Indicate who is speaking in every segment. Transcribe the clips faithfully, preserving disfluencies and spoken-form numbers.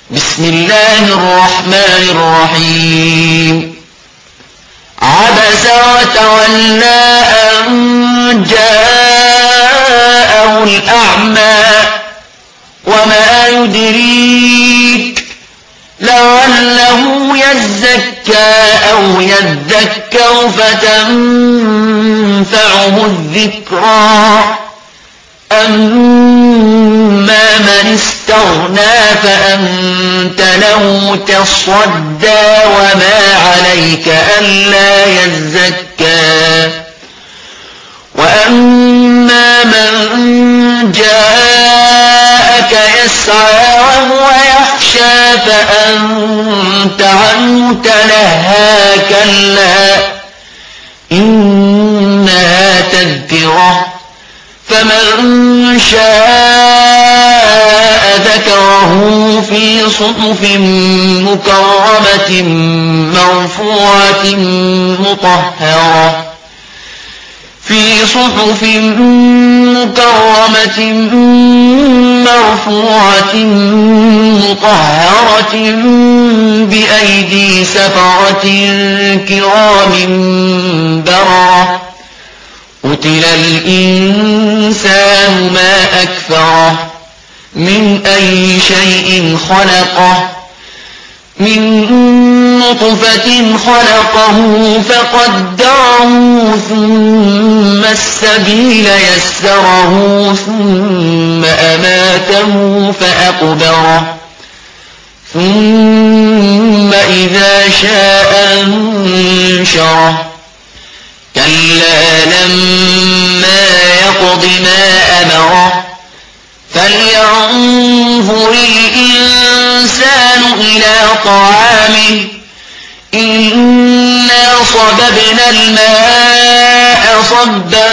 Speaker 1: بسم الله الرحمن الرحيم عبس وتولى أن جاءه الأعمى وما يدريك لعله يزكى أو يذكر فتنفعه الذكرى أما من استغنى فأنت له تصدى وما عليك ألا يزكى وأما من جاءك يسعى وهو يخشى فأنت عنه تلهى كلا إنها تذكرة فمن شاء ذكره في صحف مكرمة مرفوعة مطهرة في صحف مكرمة مرفوعة مطهرة بأيدي سفرة كرام بررة قتل الإنسان ما أكفره من أي شيء خلقه من نطفة خلقه فقدره ثم السبيل يسره ثم أماته فأقبره ثم إذا شاء أنشره كلا لما يقض ما أمره فلينظر الإنسان إلى طعامه إنا صببنا الماء صبا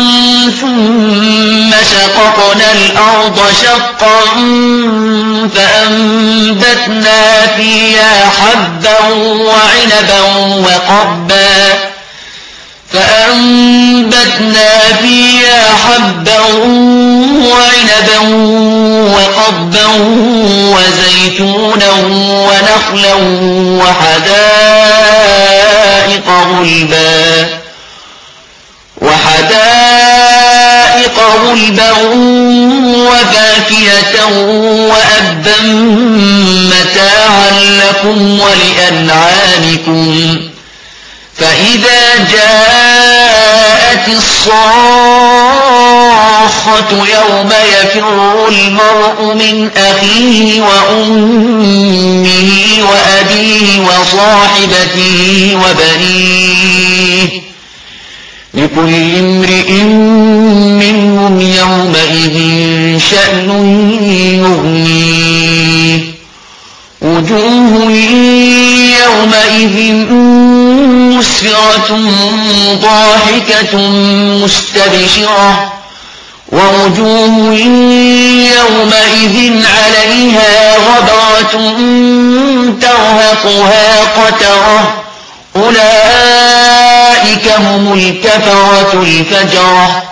Speaker 1: ثم شققنا الأرض شقا فأنبتنا فيها حبا وعنبا وقبا فأنبتنا فيها حبا وعنبا وقبا وزيتونا ونخلا وحدائق غلبا وحدائق غلبا وفاكهة وأبا متاعا لكم ولأنعامكم فإذا جاءت الصاخة يوم يفر المرء من أخيه وأمه وأبيه وصاحبته وبنيه لكل امرئ منهم يومئذ شأن يغنيه وجوه يومئذ مسفرة ضاحكة مستبشرة ووجوه يومئذ عليها غبرة ترهقها قترة أولئك هم الكفرة الفجرة